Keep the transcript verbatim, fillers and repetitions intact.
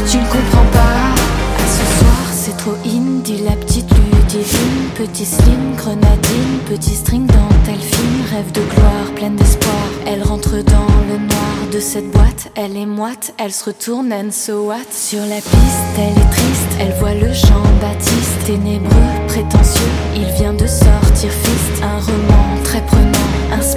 tu ne comprends pas. À ce soir c'est trop in, dit la petite Ludivine. Petit slim, grenadine, petit string dentelle fine. Rêve de gloire, pleine d'espoir. Elle rentre dans le noir de cette boîte. Elle est moite, elle se retourne and so what. Sur la piste, elle est triste. Elle voit le Jean-Baptiste ténébreux, prétentieux. Il vient